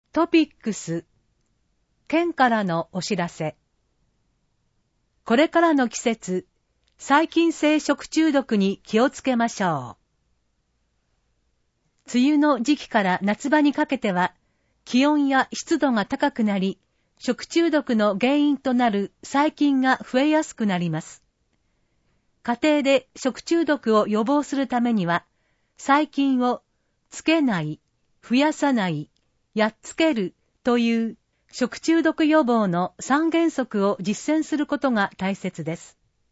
トピックス、県からのお知らせ。これからの季節、細菌性食中毒に気をつけましょう。梅雨の時期から夏場にかけては、気温や湿度が高くなり、食中毒の原因となる細菌が増えやすくなります。家庭で食中毒を予防するためには、細菌をつけない、増やさない、やっつけるという食中毒予防の3原則を実践することが大切です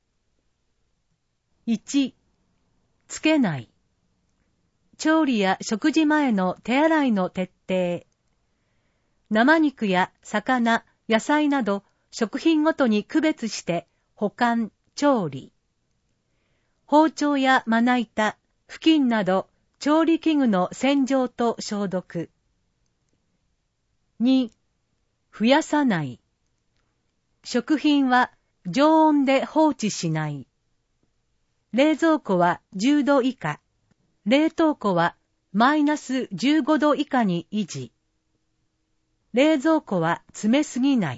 。1、つけない。調理や食事前の手洗いの徹底。生肉や魚、野菜など食品ごとに区別して保管、調理。包丁やまな板、布巾など調理器具の洗浄と消毒。2、増やさない。食品は常温で放置しない。冷蔵庫は10度以下。冷凍庫はマイナス15度以下に維持。冷蔵庫は詰めすぎない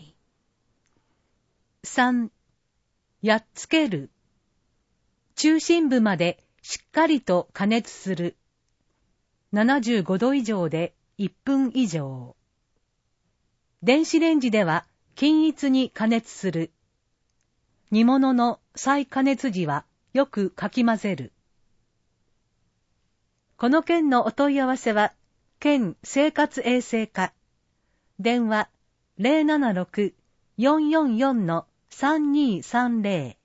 。3、やっつける。中心部までしっかりと加熱する。75度以上で1分以上。電子レンジでは均一に加熱する。煮物の再加熱時はよくかき混ぜる。この件のお問い合わせは、県生活衛生課。電話 076-444-3230